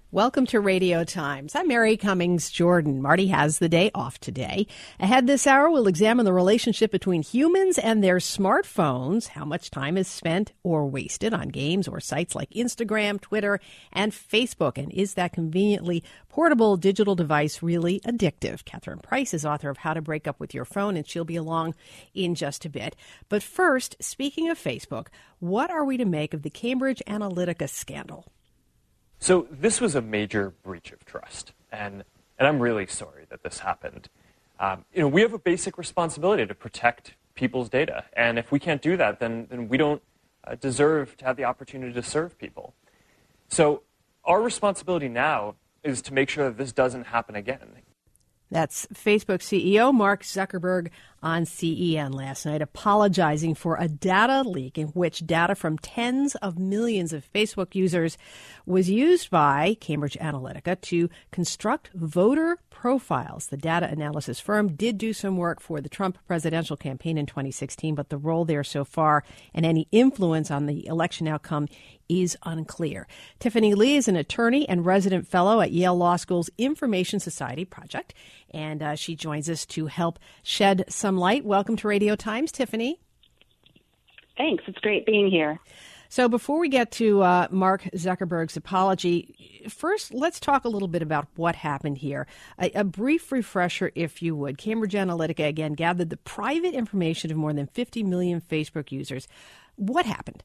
Welcome to Radio Times. I'm Mary Cummings Jordan. Marty has the day off today. Ahead this hour, we'll examine the relationship between humans and their smartphones, how much time is spent or wasted on games or sites like Instagram, Twitter, and Facebook. And is that conveniently portable digital device really addictive? Catherine Price is author of How to Break Up with Your Phone, and she'll be along in just a bit. But first, speaking of Facebook, what are we to make of the Cambridge Analytica scandal? So this was a major breach of trust, and I'm really sorry that this happened. We have a basic responsibility to protect people's data, and if we can't do that, then we don't deserve to have the opportunity to serve people. So our responsibility now is to make sure that this doesn't happen again. That's Facebook CEO Mark Zuckerberg on CEN last night, apologizing for a data leak in which data from tens of millions of Facebook users was used by Cambridge Analytica to construct voter profiles. The data analysis firm did do some work for the Trump presidential campaign in 2016, but the role there so far and any influence on the election outcome is unclear. Tiffany Lee is an attorney and resident fellow at Yale Law School's Information Society Project, and she joins us to help shed some light. Welcome to Radio Times, Tiffany. Thanks. It's great being here. So before we get to Mark Zuckerberg's apology, first, let's talk a little bit about what happened here. A brief refresher, if you would. Cambridge Analytica, again, gathered the private information of more than 50 million Facebook users. What happened?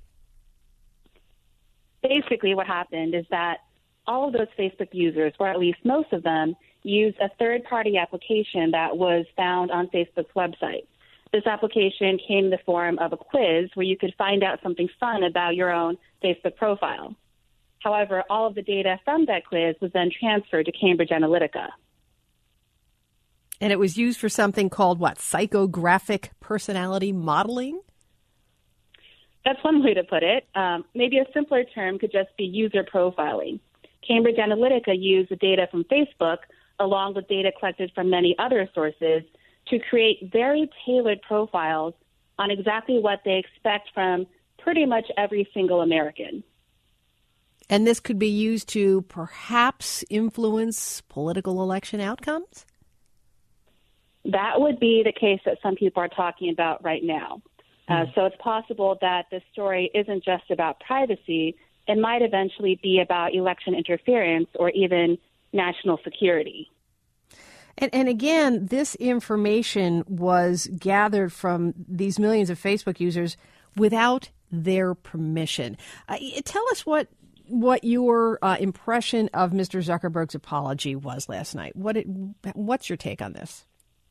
Basically, what happened is that all of those Facebook users, or at least most of them, used a third-party application that was found on Facebook's website. This application came in the form of a quiz where you could find out something fun about your own Facebook profile. However, all of the data from that quiz was then transferred to Cambridge Analytica. And it was used for something called, what, psychographic personality modeling? That's one way to put it. Maybe a simpler term could just be user profiling. Cambridge Analytica used the data from Facebook along with data collected from many other sources to create very tailored profiles on exactly what they expect from pretty much every single American. And this could be used to perhaps influence political election outcomes? That would be the case that some people are talking about right now. So it's possible that this story isn't just about privacy. It might eventually be about election interference or even national security. And again, this information was gathered from these millions of Facebook users without their permission. Tell us what your impression of Mr. Zuckerberg's apology was last night. What's your take on this?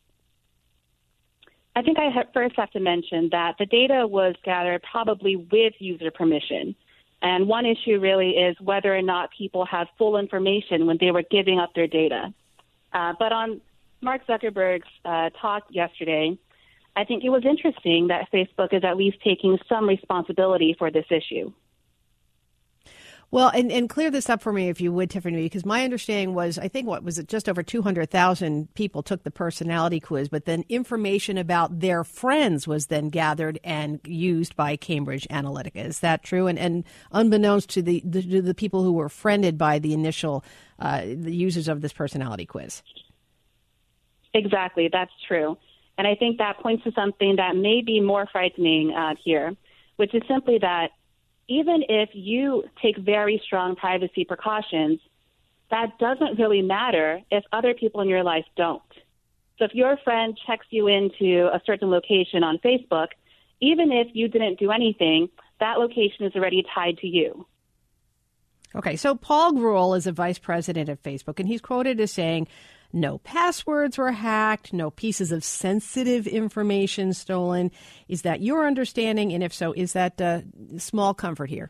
I think I first have to mention that the data was gathered probably with user permission. And one issue really is whether or not people had full information when they were giving up their data. But on Mark Zuckerberg's talk yesterday, I think it was interesting that Facebook is at least taking some responsibility for this issue. Well, and clear this up for me, if you would, Tiffany, because my understanding was, I think, just over 200,000 people took the personality quiz, but then information about their friends was then gathered and used by Cambridge Analytica. Is that true? And unbeknownst to the people who were friended by the initial the users of this personality quiz. Exactly, that's true. And I think that points to something that may be more frightening here, which is simply that even if you take very strong privacy precautions, that doesn't really matter if other people in your life don't. So if your friend checks you into a certain location on Facebook, even if you didn't do anything, that location is already tied to you. Okay, so Paul Grewal is a vice president of Facebook, and he's quoted as saying, no passwords were hacked, no pieces of sensitive information stolen. Is that your understanding? And if so, is that small comfort here?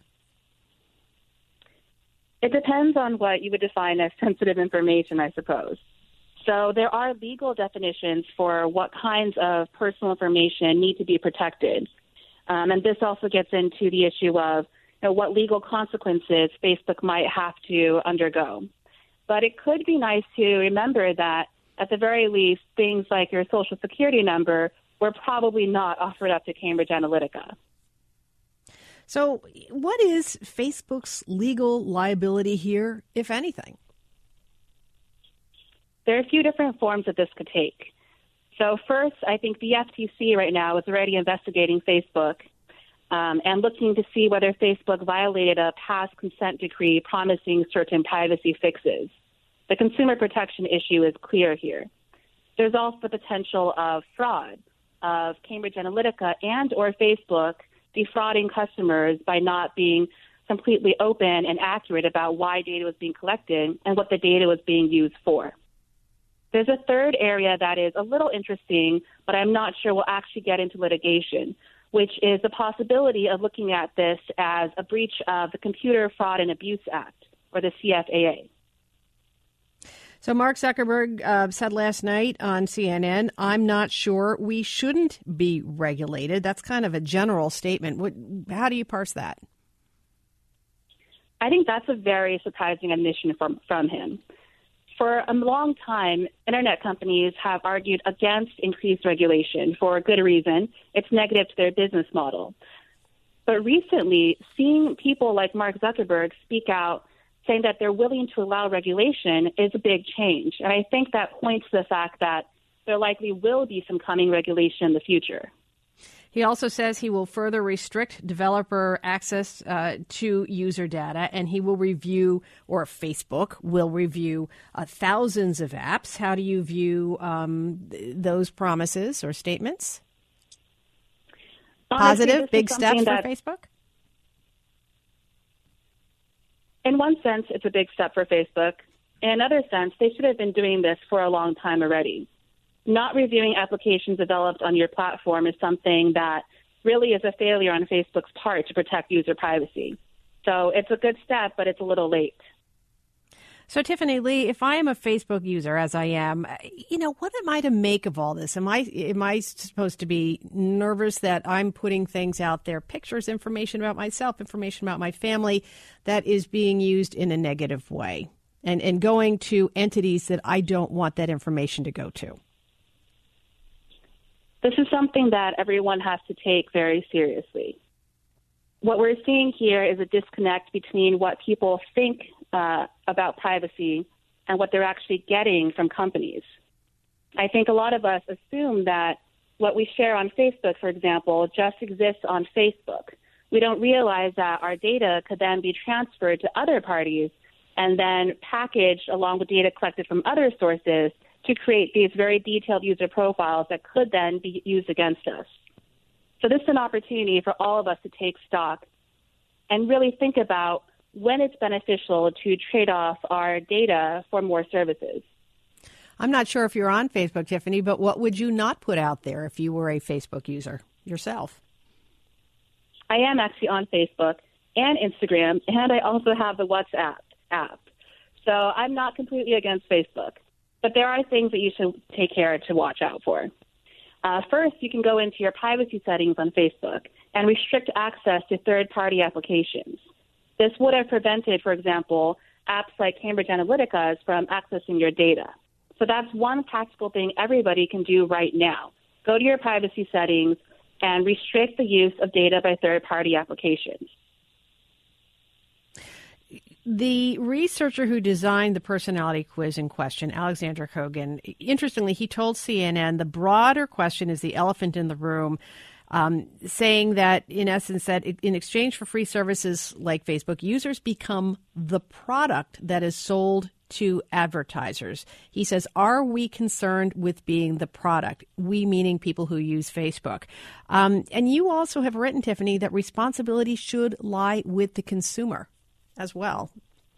It depends on what you would define as sensitive information, I suppose. So there are legal definitions for what kinds of personal information need to be protected. And this also gets into the issue of what legal consequences Facebook might have to undergo. But it could be nice to remember that, at the very least, things like your Social Security number were probably not offered up to Cambridge Analytica. So what is Facebook's legal liability here, if anything? There are a few different forms that this could take. So first, I think the FTC right now is already investigating Facebook and looking to see whether Facebook violated a past consent decree promising certain privacy fixes. The consumer protection issue is clear here. There's also the potential of fraud, of Cambridge Analytica and or Facebook defrauding customers by not being completely open and accurate about why data was being collected and what the data was being used for. There's a third area that is a little interesting, but I'm not sure we'll actually get into litigation, which is the possibility of looking at this as a breach of the Computer Fraud and Abuse Act, or the CFAA. So Mark Zuckerberg said last night on CNN, I'm not sure we shouldn't be regulated. That's kind of a general statement. How do you parse that? I think that's a very surprising admission from him. For a long time, internet companies have argued against increased regulation for a good reason. It's negative to their business model. But recently, seeing people like Mark Zuckerberg speak out saying that they're willing to allow regulation is a big change. And I think that points to the fact that there likely will be some coming regulation in the future. He also says he will further restrict developer access to user data, and he will review, or Facebook will review, thousands of apps. How do you view those promises or statements? Positive, big steps for Facebook? In one sense, it's a big step for Facebook. In another sense, they should have been doing this for a long time already. Not reviewing applications developed on your platform is something that really is a failure on Facebook's part to protect user privacy. So it's a good step, but it's a little late. So, Tiffany Lee, if I am a Facebook user, as I am, what am I to make of all this? Am I supposed to be nervous that I'm putting things out there, pictures, information about myself, information about my family, that is being used in a negative way and going to entities that I don't want that information to go to? This is something that everyone has to take very seriously. What we're seeing here is a disconnect between what people think about privacy and what they're actually getting from companies. I think a lot of us assume that what we share on Facebook, for example, just exists on Facebook. We don't realize that our data could then be transferred to other parties and then packaged along with data collected from other sources to create these very detailed user profiles that could then be used against us. So this is an opportunity for all of us to take stock and really think about when it's beneficial to trade off our data for more services. I'm not sure if you're on Facebook, Tiffany, but what would you not put out there if you were a Facebook user yourself? I am actually on Facebook and Instagram, and I also have the WhatsApp app. So I'm not completely against Facebook. But there are things that you should take care to watch out for. First, you can go into your privacy settings on Facebook and restrict access to third-party applications. This would have prevented, for example, apps like Cambridge Analytica's from accessing your data. So that's one practical thing everybody can do right now. Go to your privacy settings and restrict the use of data by third-party applications. The researcher who designed the personality quiz in question, Alexander Kogan, interestingly, he told CNN the broader question is the elephant in the room, saying that, in essence, that in exchange for free services like Facebook, users become the product that is sold to advertisers. He says, are we concerned with being the product? We meaning people who use Facebook. And you also have written, Tiffany, that responsibility should lie with the consumer as well.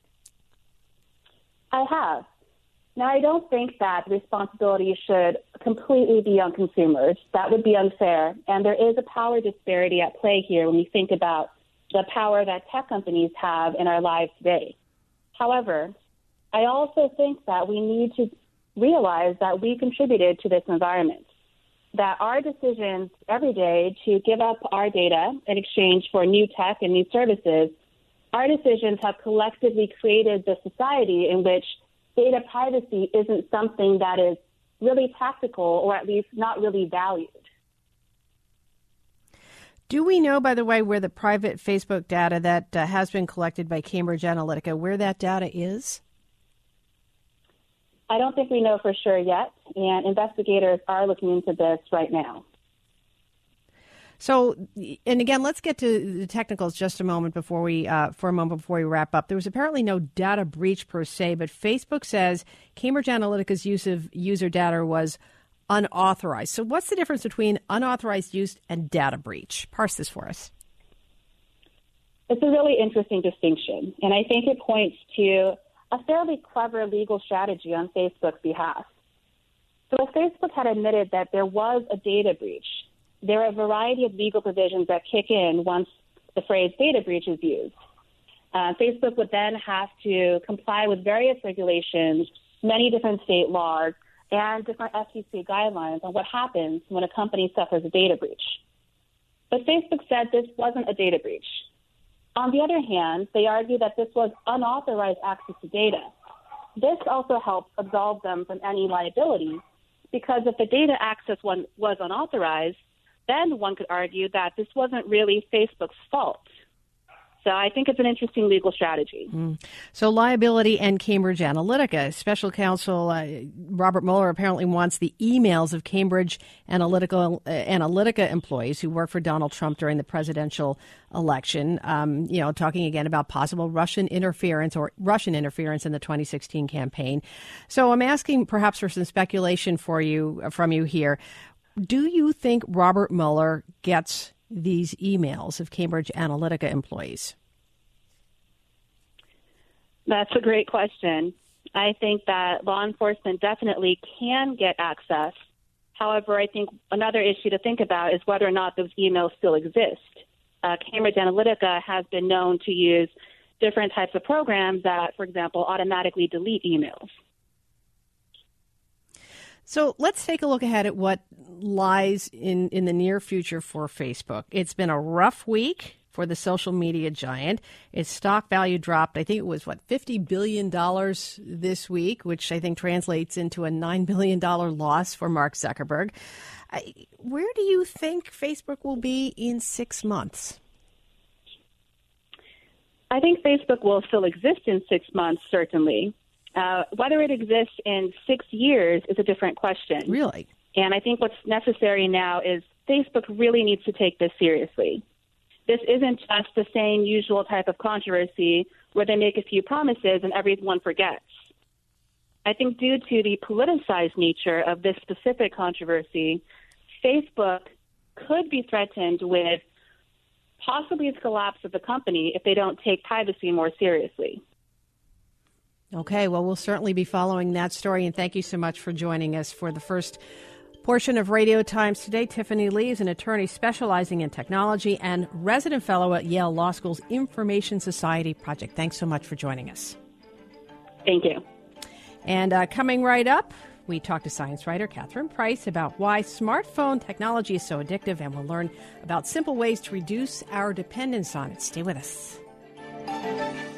I have. Now, I don't think that responsibility should completely be on consumers. That would be unfair. And there is a power disparity at play here when we think about the power that tech companies have in our lives today. However, I also think that we need to realize that we contributed to this environment, that our decisions every day to give up our data in exchange for new tech and new services, our decisions have collectively created the society in which data privacy isn't something that is really practical or at least not really valued. Do we know, by the way, where the private Facebook data that has been collected by Cambridge Analytica, where that data is? I don't think we know for sure yet, and investigators are looking into this right now. So, and again, let's get to the technicals just a moment before we wrap up. There was apparently no data breach per se, but Facebook says Cambridge Analytica's use of user data was unauthorized. So what's the difference between unauthorized use and data breach? Parse this for us. It's a really interesting distinction, and I think it points to a fairly clever legal strategy on Facebook's behalf. So if Facebook had admitted that there was a data breach, there are a variety of legal provisions that kick in once the phrase data breach is used. Facebook would then have to comply with various regulations, many different state laws, and different FTC guidelines on what happens when a company suffers a data breach. But Facebook said this wasn't a data breach. On the other hand, they argue that this was unauthorized access to data. This also helps absolve them from any liability, because if the data access was unauthorized, then one could argue that this wasn't really Facebook's fault. So I think it's an interesting legal strategy. So liability and Cambridge Analytica. Special counsel Robert Mueller apparently wants the emails of Cambridge Analytica employees who worked for Donald Trump during the presidential election, talking again about possible Russian interference in the 2016 campaign. So I'm asking perhaps for some speculation from you here. Do you think Robert Mueller gets these emails of Cambridge Analytica employees? That's a great question. I think that law enforcement definitely can get access. However, I think another issue to think about is whether or not those emails still exist. Cambridge Analytica has been known to use different types of programs that, for example, automatically delete emails. So let's take a look ahead at what lies in the near future for Facebook. It's been a rough week for the social media giant. Its stock value dropped, I think it was, $50 billion this week, which I think translates into a $9 billion loss for Mark Zuckerberg. Where do you think Facebook will be in 6 months? I think Facebook will still exist in 6 months, certainly. Whether it exists in 6 years is a different question. Really? And I think what's necessary now is Facebook really needs to take this seriously. This isn't just the same usual type of controversy where they make a few promises and everyone forgets. I think due to the politicized nature of this specific controversy, Facebook could be threatened with possibly the collapse of the company if they don't take privacy more seriously. Okay, well, we'll certainly be following that story, and thank you so much for joining us for the first portion of Radio Times today. Tiffany Lee is an attorney specializing in technology and resident fellow at Yale Law School's Information Society Project. Thanks so much for joining us. Thank you. And coming right up, we talk to science writer Catherine Price about why smartphone technology is so addictive, and we'll learn about simple ways to reduce our dependence on it. Stay with us.